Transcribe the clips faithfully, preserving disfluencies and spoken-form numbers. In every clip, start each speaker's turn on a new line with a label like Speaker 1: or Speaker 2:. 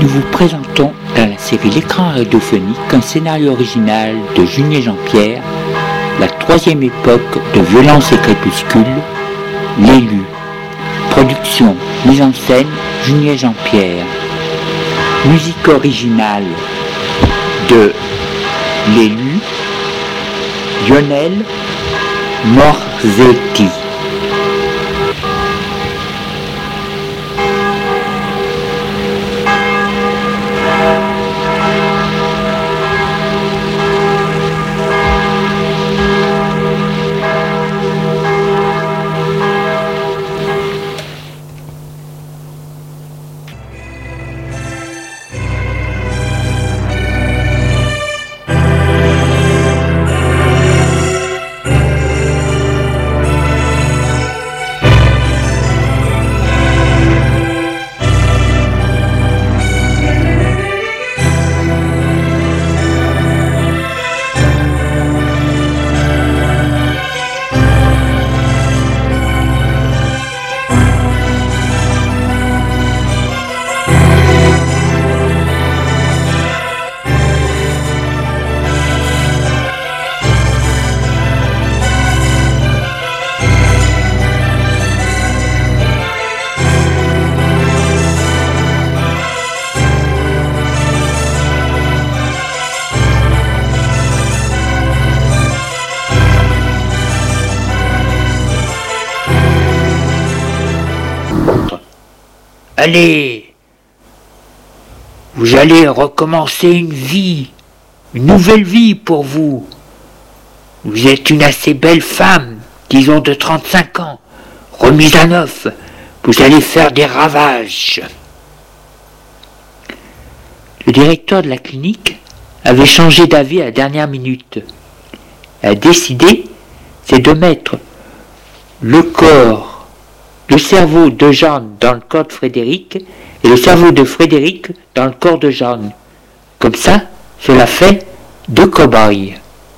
Speaker 1: Nous vous présentons dans la série L'écran radiophonique un scénario original de Junier Jean-Pierre, la troisième époque de Violence et Crépuscule, L'élu. Production, mise en scène, Junier Jean-Pierre. Musique originale de L'élu, Lionel Morzetti.
Speaker 2: Allez, vous allez recommencer une vie, une nouvelle vie pour vous. Vous êtes une assez belle femme, disons de trente-cinq ans, remise à neuf. Vous allez faire des ravages.
Speaker 1: Le directeur de la clinique avait changé d'avis à la dernière minute. A décidé, c'est de mettre le corps, le cerveau de Jeanne dans le corps de Frédéric et le cerveau de Frédéric dans le corps de Jeanne. Comme ça, cela fait deux cobayes.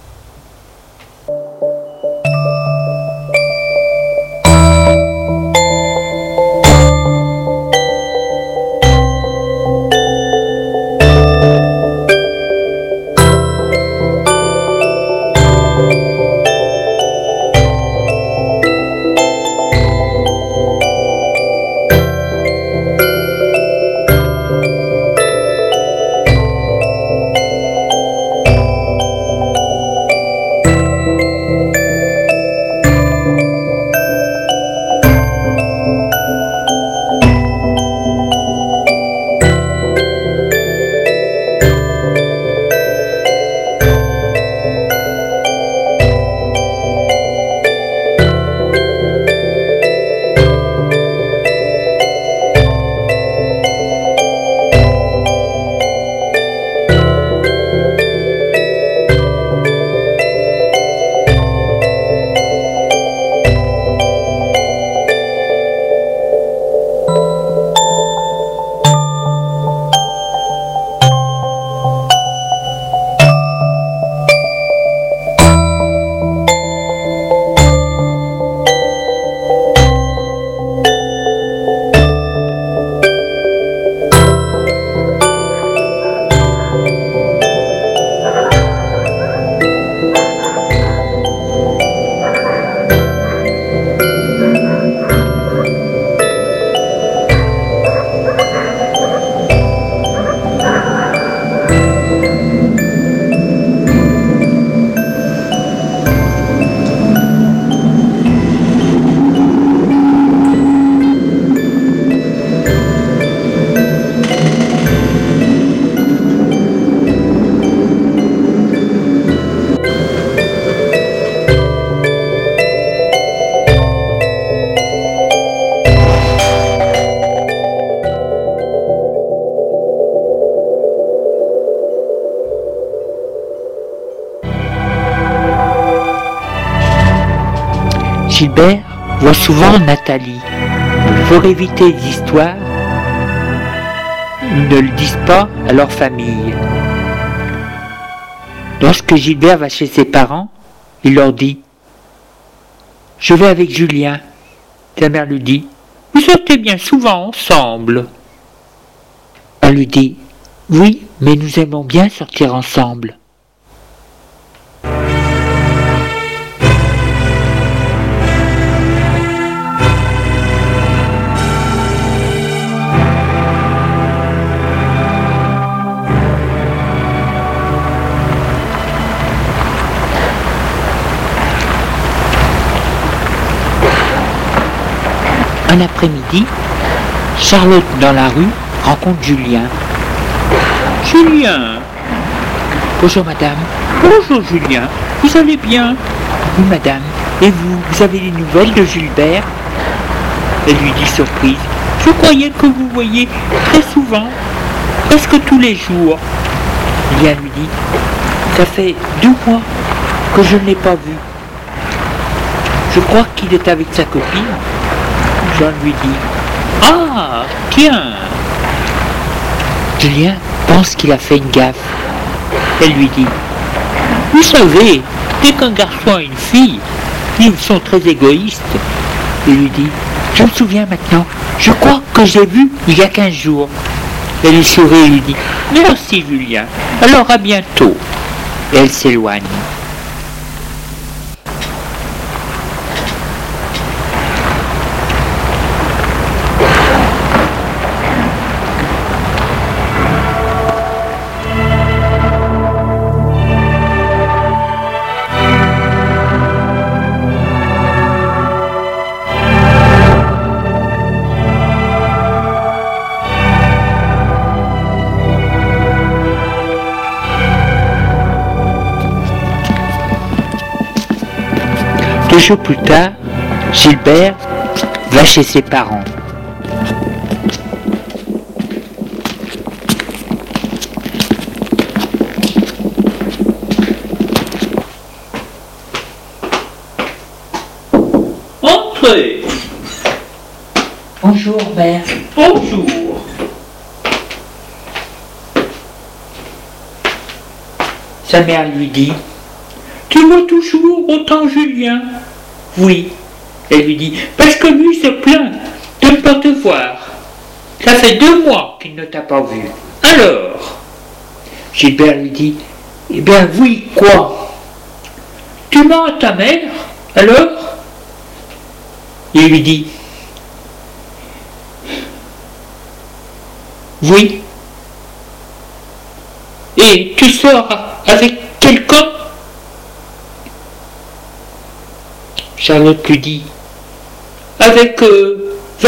Speaker 1: Gilbert voit souvent Nathalie. Pour éviter les histoires, ils ne le disent pas à leur famille. Lorsque Gilbert va chez ses parents, il leur dit « Je vais avec Julien ». Sa mère lui dit « Vous sortez bien souvent ensemble ». Elle lui dit « Oui, mais nous aimons bien sortir ensemble. » Un après-midi, Charlotte, dans la rue, rencontre Julien.
Speaker 2: « Julien !»«
Speaker 1: Bonjour madame. »«
Speaker 2: Bonjour Julien, vous allez bien ?»«
Speaker 1: Oui madame. Et vous, vous avez des nouvelles de Gilbert ?»
Speaker 2: Elle lui dit surprise. « Je croyais que vous voyiez très souvent, presque tous les jours. »
Speaker 1: Julien lui dit « Ça fait deux mois que je ne l'ai pas vu. Je crois qu'il est avec sa copine. » Jean lui dit «
Speaker 2: Ah, tiens !»
Speaker 1: Julien pense qu'il a fait une gaffe.
Speaker 2: Elle lui dit « Vous savez, dès qu'un garçon et une fille, ils sont très égoïstes. »
Speaker 1: Il lui dit « Je me souviens maintenant, je crois que j'ai vu il y a quinze jours. »
Speaker 2: Elle lui sourit et lui dit « Merci Julien, alors à bientôt. »
Speaker 1: Et elle s'éloigne. Deux jours plus tard, Gilbert va chez ses parents.
Speaker 2: Entrez.
Speaker 1: Bonjour, mère.
Speaker 2: Bonjour.
Speaker 1: Sa mère lui dit
Speaker 2: « Tu vois toujours autant Julien ?»«
Speaker 1: Oui. »
Speaker 2: Elle lui dit « Parce que lui se plaint de ne pas te voir. Ça fait deux mois qu'il ne t'a pas vu. Alors ?»
Speaker 1: Gilbert lui dit « Eh bien oui, quoi ?
Speaker 2: Tu mens à ta mère, alors ?»
Speaker 1: Il lui dit « Oui. »
Speaker 2: Et tu sors avec quelqu'un ?
Speaker 1: Charlotte lui dit
Speaker 2: « Avec euh, Valérie ? »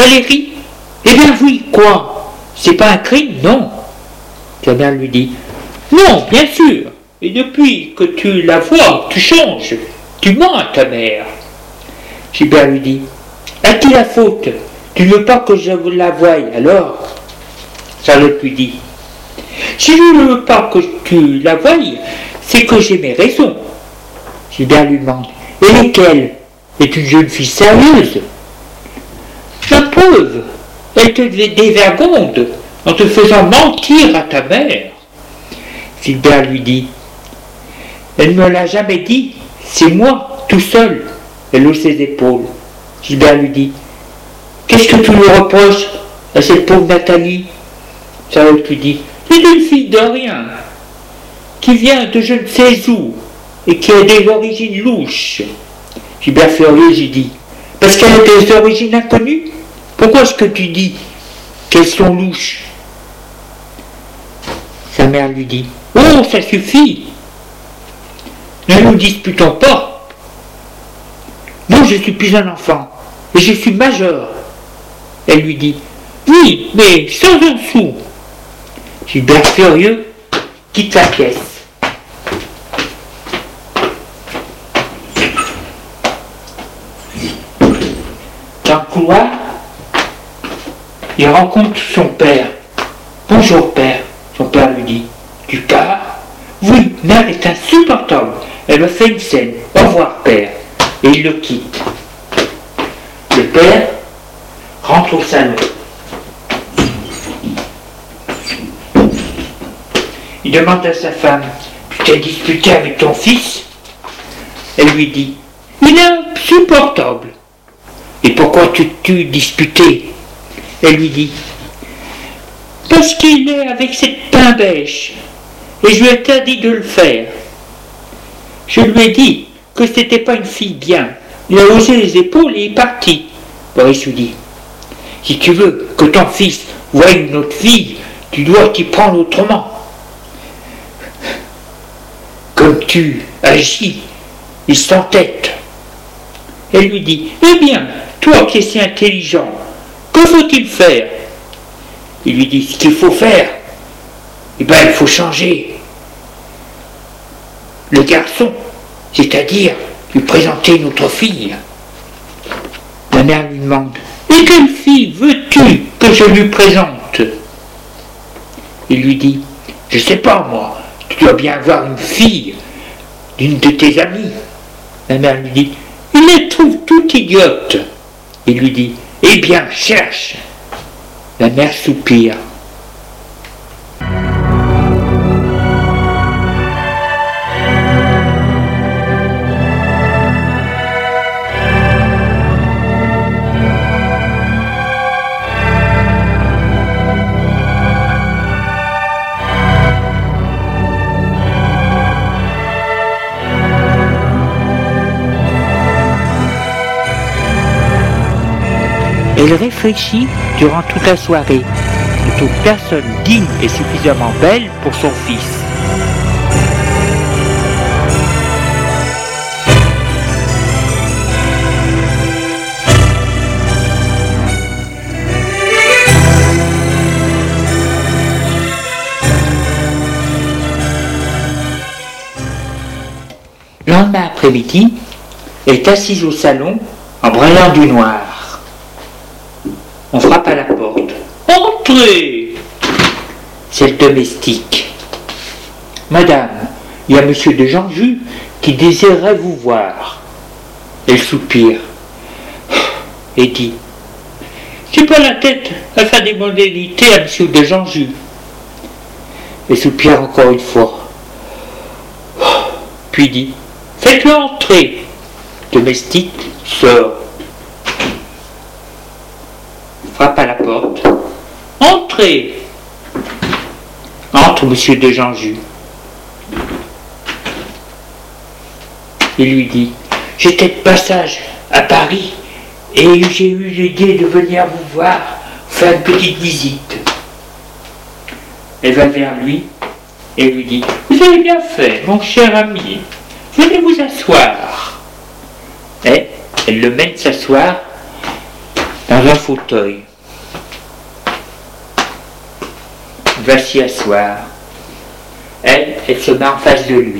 Speaker 1: Eh bien oui, quoi ? C'est pas un crime, non ? Sa mère lui dit
Speaker 2: « Non, bien sûr. Et depuis que tu la vois, tu changes. Tu mens à ta mère. »
Speaker 1: Gilbert lui dit « À qui la faute ? Tu ne veux pas que je la voie, alors ?» Charlotte lui dit
Speaker 2: « Si je ne veux pas que tu la voies, c'est que j'ai mes raisons. »
Speaker 1: Gilbert lui demande « Et lesquelles ? Est une jeune fille sérieuse ? »
Speaker 2: La preuve, elle te dévergonde en te faisant mentir à ta mère.
Speaker 1: Gilbert lui dit « Elle ne me l'a jamais dit, c'est moi, tout seul. » Elle hausse ses épaules. Gilbert lui dit « Qu'est-ce que tu lui reproches à cette pauvre Nathalie ?» Charlotte lui dit
Speaker 2: « C'est une fille de rien, qui vient de je ne sais où, et qui a des origines louches. »
Speaker 1: Gilbert furieux lui dit « Parce qu'elle a des origines inconnues ? Pourquoi est-ce que tu dis qu'elles sont louches ?» Sa mère lui dit
Speaker 2: « Oh, ça suffit. Ne nous disputons pas.
Speaker 1: Moi, je suis plus un enfant, et je suis majeur. » Elle lui dit
Speaker 2: « Oui, mais sans un sou. »
Speaker 1: Gilbert furieux quitte la pièce. Dans le couloir, il rencontre son père. « Bonjour père », son père lui dit. « Tu pars ? » ?»« Oui, mère est insupportable. Elle me fait une scène. Au revoir père. » Et il le quitte. Le père rentre au salon. Il demande à sa femme « Tu t'es disputé avec ton fils ?» Elle lui dit « Il est insupportable. » « Et pourquoi tu t'es disputé ?» Elle lui dit
Speaker 2: parce qu'il est avec cette pain-bêche, et je lui ai interdit de le faire. Je lui ai dit que c'était pas une fille bien. Il a haussé les épaules et est parti. Boris lui dit, si tu veux que ton fils voie une autre fille, tu dois t'y prendre autrement. Comme tu agis, il s'entête. Elle lui dit, eh bien, toi qui es si intelligent, que faut-il faire? Il lui dit, ce qu'il faut faire, eh bien, il faut changer le garçon, c'est-à-dire lui présenter une autre fille. La mère lui demande, et quelle fille veux-tu que je lui présente? Il lui dit, je sais pas moi, tu dois bien avoir une fille d'une de tes amies. La mère lui dit, il les trouve toutes idiotes. Il lui dit, eh bien, cherche. La mère soupire. Elle réfléchit durant toute la soirée. Ne trouve personne digne et suffisamment belle pour son fils. Le lendemain après-midi, elle est assise au salon en braillant du noir. On frappe à la porte. « Entrez !» C'est le domestique. « Madame, il y a monsieur de Janjus qui désirerait vous voir. » Elle soupire et dit, « J'ai pas la tête à faire des modalités à monsieur de Janjus. » Elle soupire encore une fois. Puis dit, « Faites-le entrer. » Le domestique sort. Frappe à la porte. « Entrez !» Entre monsieur de Janjus. Il lui dit, « J'étais de passage à Paris et j'ai eu l'idée de venir vous voir, faire une petite visite. » Elle va vers lui et lui dit, « Vous avez bien fait, mon cher ami, venez vous asseoir. » Et elle le mène s'asseoir dans un fauteuil. Il va s'y asseoir. Elle, elle se met en face de lui.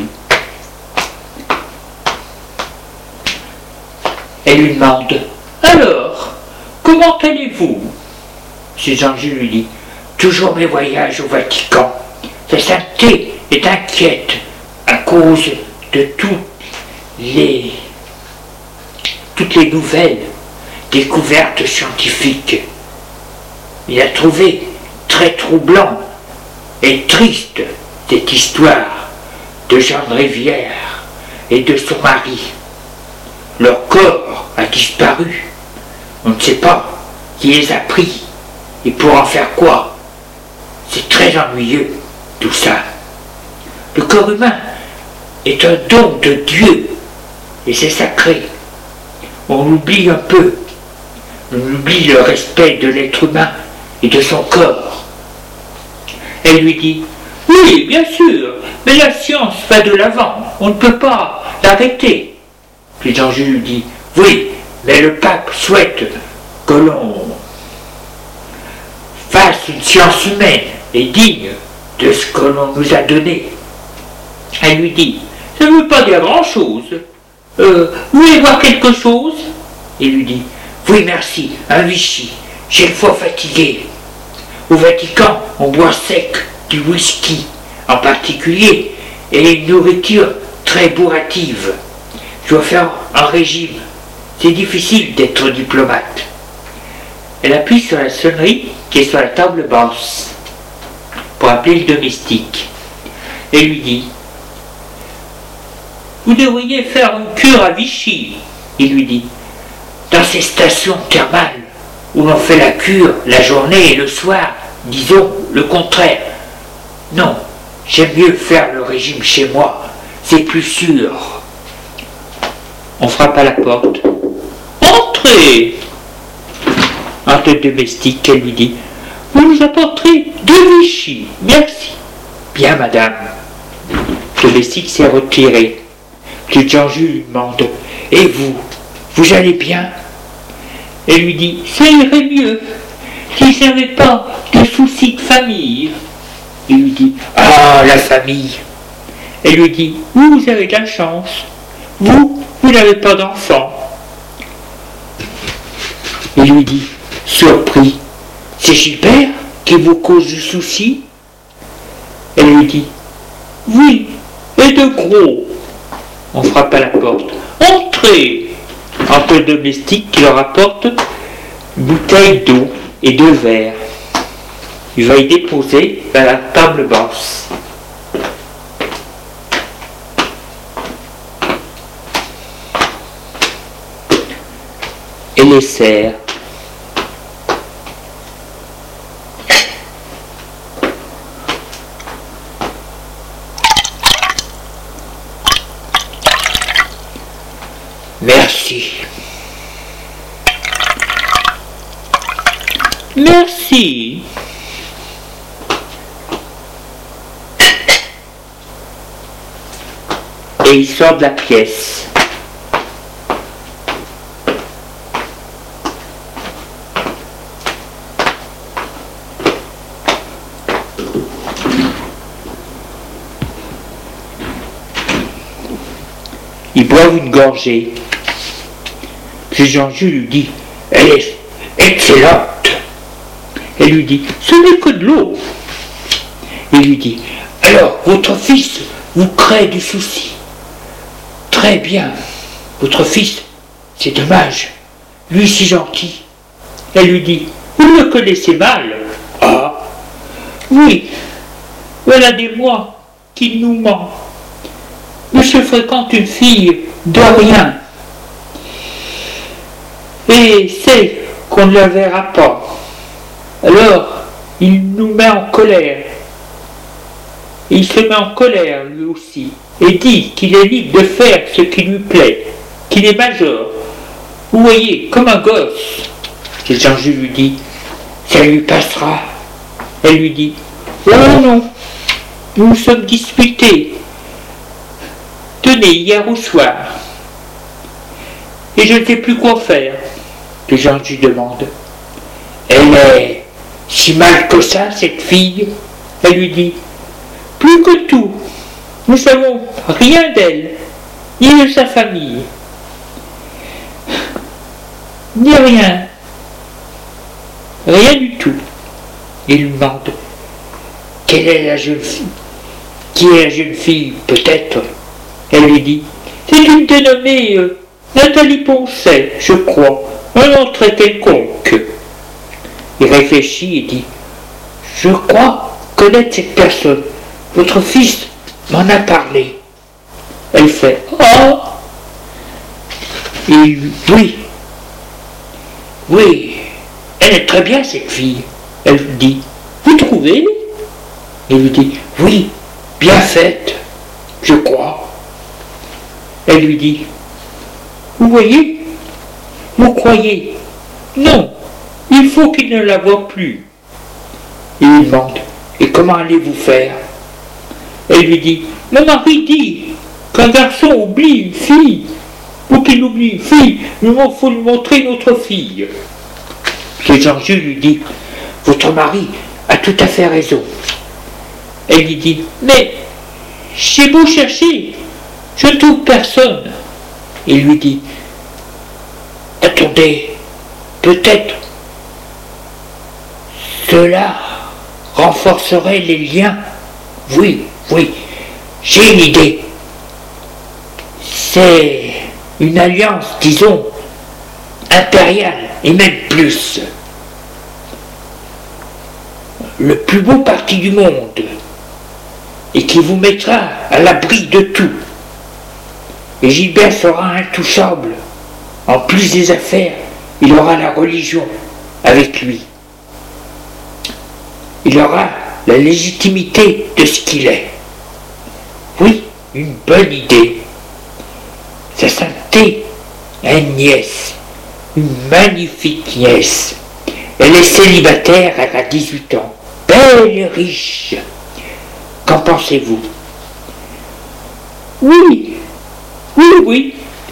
Speaker 2: Elle lui demande, « Alors, comment allez-vous » M. Janjus lui dit, « Toujours mes voyages au Vatican. Sa sainteté est inquiète à cause de toutes les, toutes les nouvelles découvertes scientifiques. Il a trouvé très troublant et triste cette histoire de Jean de Rivière et de son mari. Leur corps a disparu. On ne sait pas qui les a pris et pour en faire quoi. C'est très ennuyeux tout ça. Le corps humain est un don de Dieu et c'est sacré. On oublie un peu. On oublie le respect de l'être humain et de son corps. » Elle lui dit, « Oui, bien sûr, mais la science va de l'avant, on ne peut pas l'arrêter. » Puis Janjus lui dit, « Oui, mais le pape souhaite que l'on fasse une science humaine et digne de ce que l'on nous a donné. » Elle lui dit, « Ça ne veut pas dire grand-chose. Euh, vous voulez voir quelque chose ?» Il lui dit, « Oui, merci, un Vichy, j'ai le foie fatigué. Au Vatican, on boit sec du whisky en particulier et une nourriture très bourrative. Je dois faire un régime. C'est difficile d'être diplomate. » Elle appuie sur la sonnerie qui est sur la table basse pour appeler le domestique et lui dit, « Vous devriez faire une cure à Vichy. » Il lui dit, « Dans ces stations thermales où l'on fait la cure la journée et le soir, disons le contraire. Non, j'aime mieux faire le régime chez moi, c'est plus sûr.
Speaker 1: On frappe à la porte. Entrez. Entre le domestique, elle lui dit, vous nous apporterez deux Vichy, merci.
Speaker 2: Bien, madame.
Speaker 1: Le domestique s'est retiré.
Speaker 2: Le Jean-Jules lui demande, et vous, vous allez bien?
Speaker 1: Elle lui dit, ça irait mieux si je n'avais pas de soucis de famille.
Speaker 2: Il lui dit, ah, la famille.
Speaker 1: Elle lui dit, vous, vous avez de la chance. Vous, vous n'avez pas d'enfant.
Speaker 2: Il lui dit, surpris, c'est Gilbert qui vous cause du souci?
Speaker 1: Elle lui dit, oui, et de gros. On frappe à la porte. Entrez. Entre le domestique qui leur apporte une bouteille d'eau et deux verres. Il va y déposer à la table basse. Et les sert.
Speaker 2: Merci.
Speaker 1: Merci. Et il sort de la pièce. Ils boivent une gorgée. Puis Jean-Jules lui dit,
Speaker 2: elle est excellente.
Speaker 1: Elle lui dit, ce n'est que de l'eau.
Speaker 2: Il lui dit, alors votre fils vous crée du souci. Très bien, votre fils, c'est dommage, lui si gentil.
Speaker 1: Elle lui dit, vous le connaissez mal.
Speaker 2: Ah,
Speaker 1: oui, voilà des mois qu'il nous ment. Monsieur fréquente une fille de rien. Et sait qu'on ne la verra pas. Alors, il nous met en colère. Il se met en colère, lui aussi, et dit qu'il est libre de faire ce qui lui plaît, qu'il est major. Vous voyez, comme un gosse.
Speaker 2: Et Jean-Jules lui dit, ça lui passera.
Speaker 1: Elle lui dit, oh non, nous nous sommes disputés. Tenez, hier au soir. Et je ne sais plus quoi faire.
Speaker 2: Que Jean-Jules demande, elle est si mal que ça, cette fille?
Speaker 1: Elle lui dit, plus que tout, nous ne savons rien d'elle, ni de sa famille, ni rien, rien du tout.
Speaker 2: Il lui demande, quelle est la jeune fille? Qui est la jeune fille, peut-être?
Speaker 1: Elle lui dit, c'est une dénommée euh, Nathalie Poncet, je crois, un nom très quelconque.
Speaker 2: Il réfléchit et dit, je crois connaître cette personne. Votre fils m'en a parlé.
Speaker 1: Elle fait, oh.
Speaker 2: Et oui, oui, elle est très bien cette fille.
Speaker 1: Elle dit, vous trouvez?
Speaker 2: Il lui dit, oui, bien faite, je crois.
Speaker 1: Elle lui dit, vous voyez, vous croyez? Non, il faut qu'il ne la voie plus.
Speaker 2: Il lui demande, et comment allez-vous faire?
Speaker 1: Elle lui dit, mon mari dit qu'un garçon oublie une fille, ou qu'il oublie une fille, il faut lui montrer une autre fille.
Speaker 2: Et Jean-Jules lui dit, votre mari a tout à fait raison.
Speaker 1: Elle lui dit, mais j'ai beau chercher, je ne trouve personne.
Speaker 2: Il lui dit, attendez, peut-être cela renforcerait les liens. Oui, oui, j'ai une idée. C'est une alliance, disons, impériale, et même plus. Le plus beau parti du monde, et qui vous mettra à l'abri de tout. Et Gilbert sera intouchable. En plus des affaires, il aura la religion avec lui. il aura la légitimité de ce qu'il est. Oui, une bonne idée. Sa sainteté a une nièce, une magnifique nièce. Elle est célibataire, elle a dix-huit ans, belle et riche. Qu'en pensez-vous? Oui, oui, oui.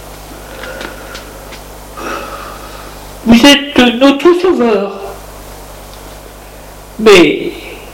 Speaker 2: Vous êtes notre sauveur. Mais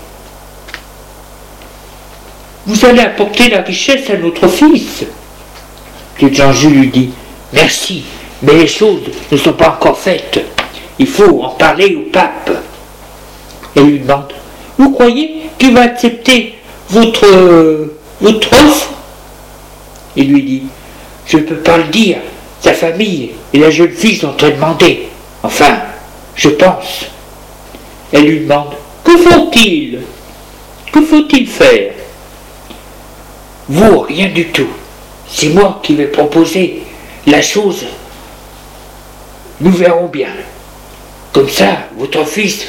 Speaker 2: vous allez apporter la richesse à notre fils. Le Jean-Jules lui dit, merci, mais les choses ne sont pas encore faites. Il faut en parler au pape. Elle lui demande, vous croyez qu'il va accepter votre, euh, votre offre? Il lui dit, je ne peux pas le dire. Sa famille et la jeune fille sont très demandées. Enfin, je pense. Elle lui demande, que faut-il? Que faut-il faire? Vous, rien du tout. C'est moi qui vais proposer la chose. Nous verrons bien. Comme ça, votre fils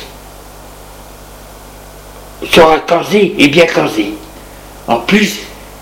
Speaker 2: sera casé et bien casé. En plus,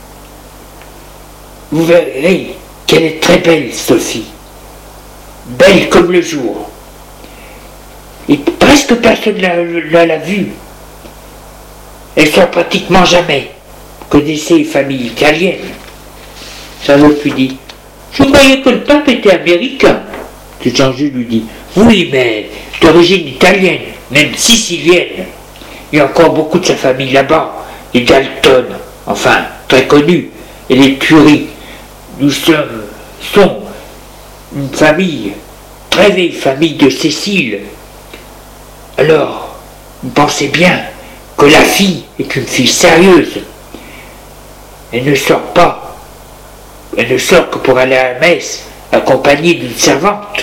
Speaker 2: vous verrez qu'elle est très belle, Sophie. Belle comme le jour. Et presque personne ne l'a vue. Elle sort pratiquement jamais. Vous connaissez les familles italiennes. Charlotte lui dit, je croyais que le pape était américain. Le Jean-Jules lui dit, oui, mais d'origine italienne, même sicilienne. Il y a encore beaucoup de sa famille là-bas. Les Dalton, enfin, très connus. Et les Curie. Nous sommes, sont une famille, très vieille famille de Cécile. Alors, vous pensez bien que la fille est une fille sérieuse. Elle ne sort pas. Elle ne sort que pour aller à la messe, accompagnée d'une servante.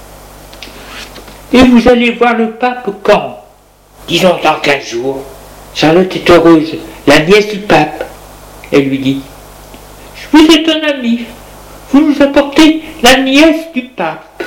Speaker 2: Et vous allez voir le pape quand? Disons dans quinze jours. Charlotte est heureuse, la nièce du pape. Elle lui dit, vous êtes un ami, vous nous apportez la nièce du pape.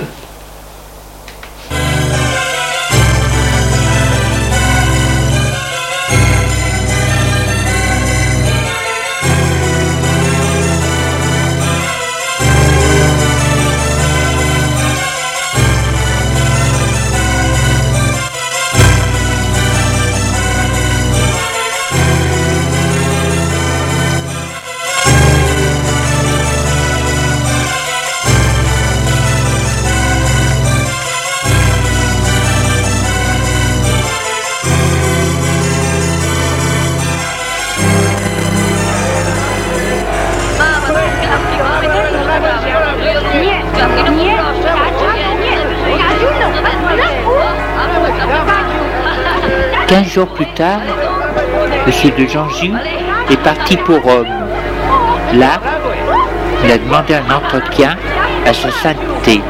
Speaker 2: Quinze jours plus tard, M. de Jean-Jules est parti pour Rome. Là, il a demandé un entretien à sa sainteté.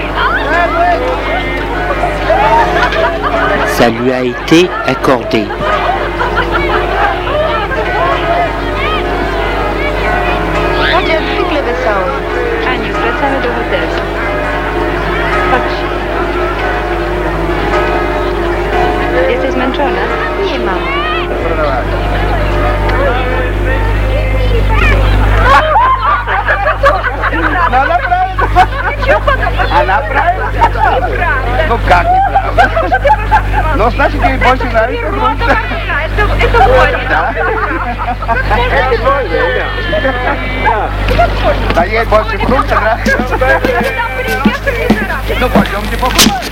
Speaker 2: Ça lui a été accordé.
Speaker 3: Jesteś zmęczona? Nie, mamo.
Speaker 4: No naprawdę! A naprawdę? No как неправда? Ну, значит, ей больше нравится груша.
Speaker 3: Это больно.
Speaker 4: Да? Да ей больше груша нравится. Ну, пойдемте попробуем.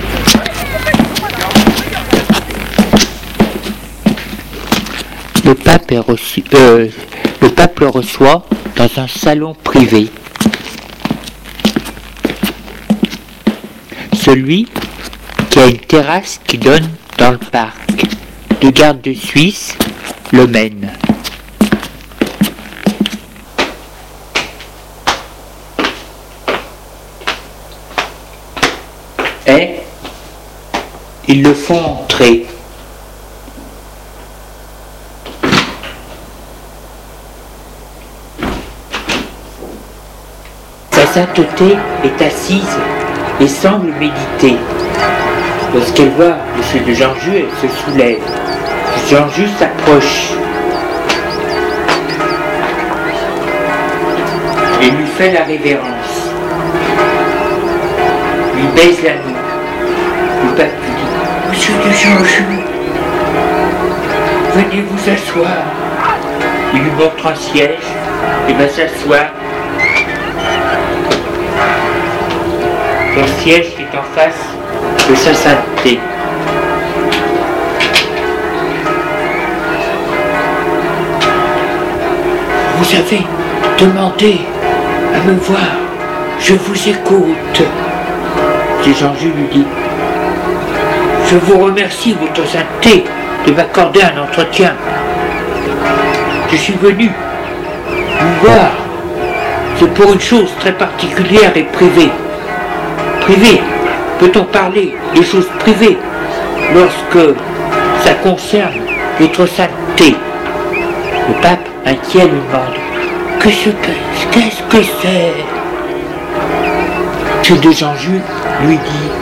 Speaker 1: Le pape, est reçu, euh, le pape le reçoit dans un salon privé. Celui qui a une terrasse qui donne dans le parc. Deux gardes de Suisse le mènent. Et ils le font entrer. Sa sainteté est assise et semble méditer. Lorsqu'elle voit M. de Jean-Jules, elle se soulève.
Speaker 2: Jean-Just s'approche et lui fait la révérence. Lui baise la main. Le pape lui dit: Monsieur de Jean-Just, venez vous asseoir. Il lui montre un siège et va s'asseoir. Son siège est en face de sa sainteté. Vous avez demandé à me voir, je vous écoute. Et Jean-Just lui dit: Je vous remercie, votre sainteté, de m'accorder un entretien. Je suis venu vous voir. C'est pour une chose très particulière et privée. Privée, peut-on parler de choses privées lorsque ça concerne votre sainteté? Le pape, inquiet, lui demande: Que se passe? Qu'est-ce que c'est? Ce de Jean-Just lui dit: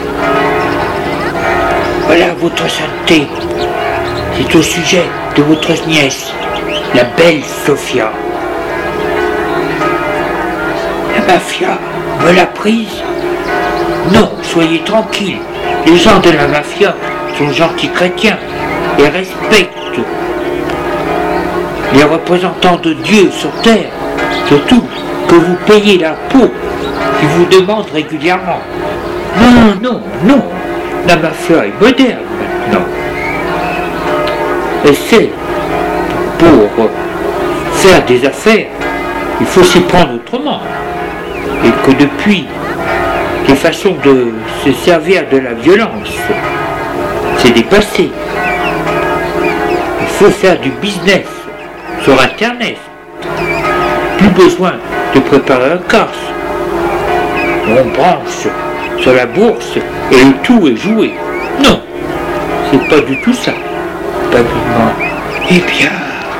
Speaker 2: Voilà votre sainteté. C'est au sujet de votre nièce, la belle Sophia. La mafia me l'a prise? Non, soyez tranquille. Les gens de la mafia sont gentils chrétiens et respectent les représentants de Dieu sur terre, surtout que vous payez l'impôt qu'ils vous demandent régulièrement. Non, non, non, la mafia est moderne maintenant. Et c'est pour faire des affaires, il faut s'y prendre autrement. Et que depuis, les façons de se servir de la violence, c'est dépassé. Il faut faire du business sur Internet. Plus besoin de préparer un casse. On branche sur la bourse et le tout est joué. Non, c'est pas du tout ça. Pas vraiment. Eh bien,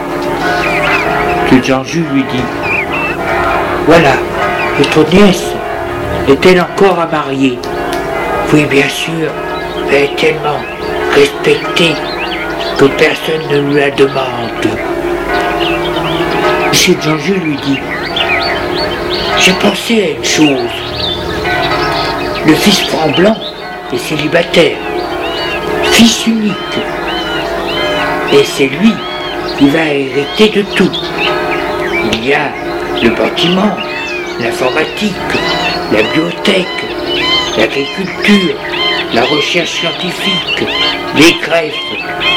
Speaker 2: que Jean-Just lui dit: Voilà, votre nièce est-elle encore à marier? Oui, bien sûr, elle est tellement respectée que personne ne lui la demande. Monsieur Jean-Just lui dit: J'ai pensé à une chose. Le fils Franc-Blanc est célibataire, fils unique. Et c'est lui qui va hériter de tout. Il y a le bâtiment, l'informatique, la bibliothèque, l'agriculture, la recherche scientifique, les greffes,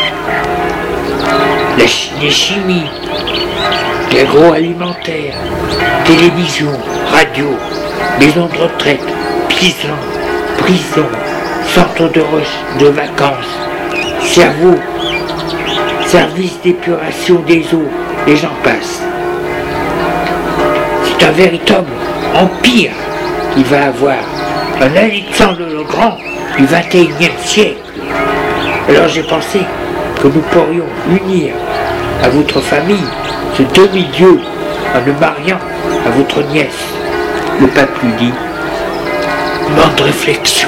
Speaker 2: la les chimies, l'agroalimentaire, télévision, radio, maison de retraite, prison, prison, centre de, de vacances, cerveau, service d'épuration des eaux, et j'en passe. C'est un véritable empire qu'il va avoir, un Alexandre le Grand du vingt et unième siècle. Alors j'ai pensé que nous pourrions unir à votre famille ce demi-dieu en le mariant à votre nièce. Le pape lui dit: Moment de réflexion.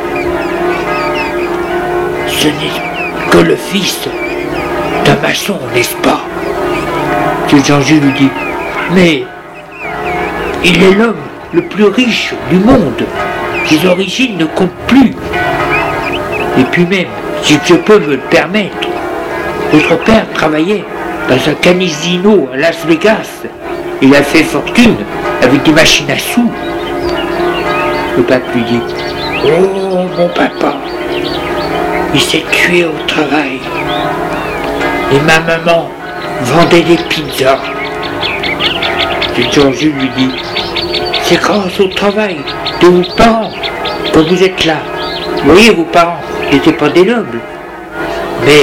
Speaker 2: Ce n'est que le fils d'un maçon, n'est-ce pas? Que Jean-Just lui dit: Mais il est l'homme le plus riche du monde. Ses origines ne comptent plus. Et puis même, si je peux me le permettre, votre père travaillait dans un casino à Las Vegas. Il a fait fortune avec des machines à sous. Le pape lui dit: Oh, mon papa, il s'est tué au travail. Et ma maman vendait des pizzas. Et Jean-Just lui dit: C'est grâce au travail de vos parents que vous êtes là. Vous voyez, vos parents n'étaient pas des nobles. Mais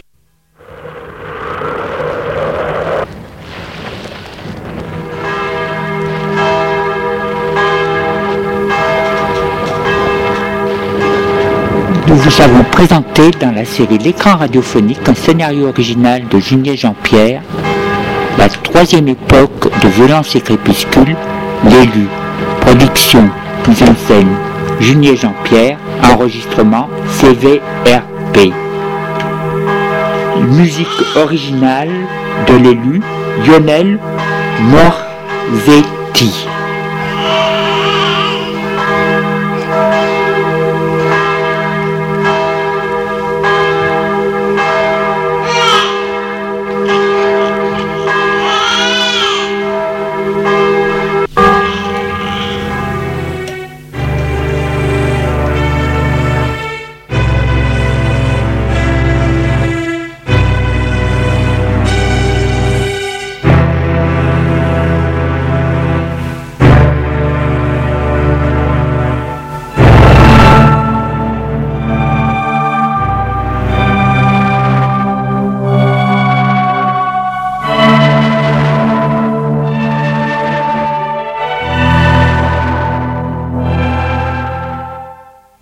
Speaker 1: nous vous avons présenté dans la série L'écran radiophonique un scénario original de Junier Jean-Pierre, la troisième époque de Violence et Crépuscule, l'élu. Production, mise en scène, Junier Jean-Pierre, enregistrement C V R P. Musique originale de l'élu Lionel Morzetti.